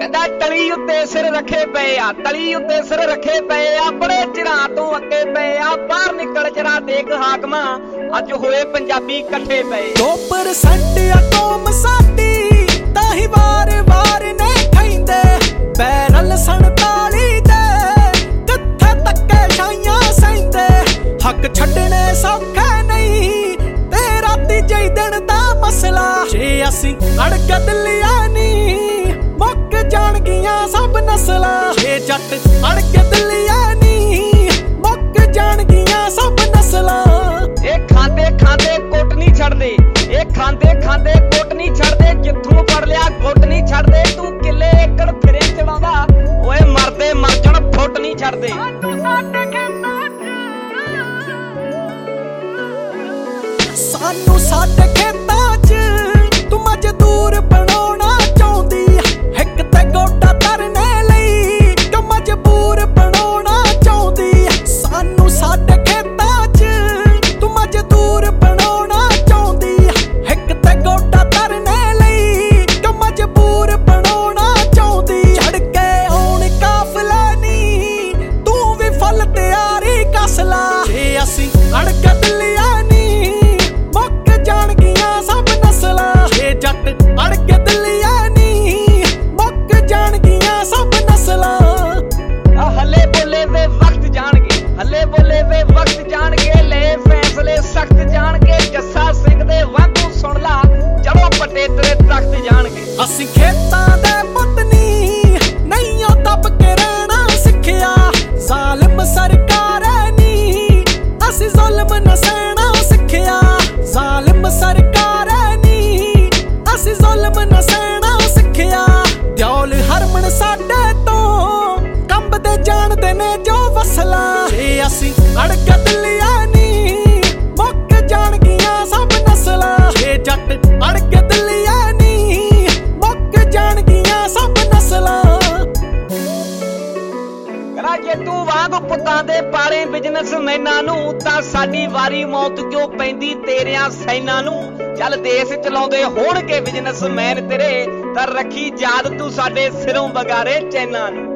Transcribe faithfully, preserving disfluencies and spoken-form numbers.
ਕਹਿੰਦਾ ਟਲੀ ਉੱਤੇ ਸਿਰ ਰੱਖੇ ਪਏ ਆ, ਟਲੀ ਉੱਤੇ ਸਿਰ ਰੱਖੇ ਪਏ ਆ, ਬੜੇ ਚਿਰਾਂ ਤੋਂ ਅੱਗੇ ਪਏ ਆ, ਬਾਹਰ ਨਿਕਲ ਜਰਾ ਦੇਖ ਹਾਕਮਾਂ, ਅੱਜ ਹੋਏ ਪੰਜਾਬੀ ਇਕੱਠੇ ਪਏ। ਦੋ ਪਰਸੈਂਟ ਆ ਕੌਮ ਸਾਡੀ ਤਾਂ ਹੀ ਵਾਰ ਵਾਰ ਨੇ ਖੈਂਦੇ, ਬੈਰਲ ਸੰਤਾਲੀ ਦੇ ਕਿੱਥੇ ਧੱਕੇ ਛਾਈਆਂ ਸਹਿੰਦੇ। ਹੱਕ ਛੱਡਣੇ ਸੌਖੇ ਨਹੀਂ ਤੇ ਰਾਤੀ ਜਈ ਦਿਨ ਦਾ ਮਸਲਾ, ਜੇ ਅਸੀਂ ਅੜਕ ਦਿੱਲੀਆਂ ਨੀ ਮੁੱਕ ਜਾਣਗੀਆਂ ਸਭ ਨਸਲਾਂ। ਜੇ ਜੱਟ ਅੜਕ ਦਿੱਲੀਆਂ ਨੀ ਮੁੱਕ ਜਾਣਗੀਆਂ ਸਭ ਨਸਲਾਂ। ਇਹ ਖਾਂਦੇ ਖਾਂਦੇ ਕੁੱਟ ਨਹੀਂ ਛੱਡਦੇ, ਇਹ ਖਾਂਦੇ ਖਾਂਦੇ ਕੁੱਟ ਨਹੀਂ ਛੱਡਦੇ, ਜਿੱਥੋਂ ਫੜ ਲਿਆ ਗੁੱਟ ਨਹੀਂ ਛੱਡਦੇ। ਤੂੰ ਕਿੱਲੇ ਏਕੜ ਫਿਰੇ ਚੜਾਉਂਦਾ, ਓਏ ਮਰਦੇ ਮਰ ਜਾਣ ਫੁੱਟ ਨਹੀਂ ਛੱਡਦੇ। ਸਾਨੂੰ ਸਾਡੇ ਖੇਤਾਂ 'ਚ ਤੂੰ ਮਜ਼ਦੂਰ ਬਣਾਉਣਾ ਚਾਹੁੰਦੀ, ਹਿੱਕ ਤੇ ਗੋਡਾ ਧਰਨੇ ਲਈ ਕਿ ਮਜਬੂਰ ਬਣਾਉਣਾ ਚਾਹੁੰਦੀ। ਸਾਨੂੰ ਸਾਡੇ ਖੇਤਾਂ 'ਚ ਤੂੰ ਮਜ਼ਦੂਰ ਬਣਾਉਣਾ ਚਾਹੁੰਦੀ, ਹਿੱਕ ਤੇ ਗੋਡਾ ਧਰਨੇ ਲਈ ਕਿ ਮਜਬੂਰ ਬਣਾਉਣਾ ਚਾਹੁੰਦੀ। ਚੜ ਕੇ ਆਉਣ ਕਾਫਲਾ ਨੀ ਤੂੰ ਵੀ ਫੁੱਲ ਤਿਆਰੀ ਕੱਸ ਲਾ, ਜੇ ਅਸੀਂ ਅੜਕ ਦਿੱਲੀਆਂ ਜੱਟ ਅੜਕ ਦਿੱਲੀਆਂ ਨੀ ਮੁੱਕ ਜਾਣਗੀਆਂ ਸਭ ਨਸਲਾਂ। ਆ ਹੱਲੇ ਬੋਲੇ ਵੇ ਵਕਤ ਜਾਣਗੇ, ਹੱਲੇ ਬੋਲੇ ਵੇ ਵਕਤ ਜਾਣਗੇ, ਲੈ ਫੈਸਲੇ ਸਖਤ ਜਾਣਗੇ। ਜੱਸਾ ਸਿੰਘ ਦੇ ਵਾਂਗੂ ਸੁਣ ਲਾ ਜਦੋਂ ਪੱਟੇ ਤੇਰੇ ਤਖਤ ਜਾਣਗੇ। ਅਸੀਂ ਖੇਤਾਂ ਦੇ ਪੁੱਤ ਨੀ ਨਹੀਂ ਉਹ ਦੱਬ ਕੇ ਰਹਿਣਾ ਸਿੱਖਿਆ, ਜ਼ਾਲਿਮ ਸਰਕਾਰ ਨੀ ਅਸੀਂ ਜ਼ੁਲਮ ਨਾ ਸਹਿਣਾ ਸਿੱਖਿਆ। ਜ਼ਾਲਿਮ ਸਰਕਾਰ ਅਸੀਂ ਜ਼ੁਲਮ ਨਾ ਸਹਿਣਾ ਸਿੱਖਿਆ। ਦਿਓਲ ਹਰਮਨ ਸਾਡੇ ਤੋਂ ਕੰਬਦੇ ਜਾਣਦੇ ਨੇ ਜੋ ਵਸਲਾ, ਜੇ ਅਸੀਂ ਅੜਕ ਦਿੱਲੀਆਂ ਨੀ ਮੁੱਕ ਜਾਣਗੀਆਂ ਸਭ ਨਸਲਾਂ। ਜੇ ਜੱਟ ਅੜਕ ਦਿੱਲੀਆਂ ਨੀ ਮੁੱਕ ਜਾਣਗੀਆਂ ਸਭ ਨਸਲਾਂ। ਕਰਾ ਜੇ ਤੂੰ ਵਾਂਗ ਪੁੱਤਾਂ ਦੇ ਪਾਲੇ ਬਿਜ਼ਨਸਮੈਨਾਂ ਨੂੰ, ਤਾਂ ਸਾਡੀ ਵਾਰੀ ਮੌਤ ਕਿਉਂ ਪੈਂਦੀ ਤੇਰਿਆਂ ਸੈਨਾਂ ਨੂੰ। ਚੱਲ ਦੇਸ਼ ਚਲਾਉਂਦੇ ਹੋਣਗੇ ਬਿਜ਼ਨਸਮੈਨ ਤੇਰੇ, ਤਾਂ ਰੱਖੀ ਯਾਦ ਤੂੰ ਸਾਡੇ ਸਿਰੋਂ ਬਗਾਰੇ ਚੈਨਾਂ ਨੂੰ।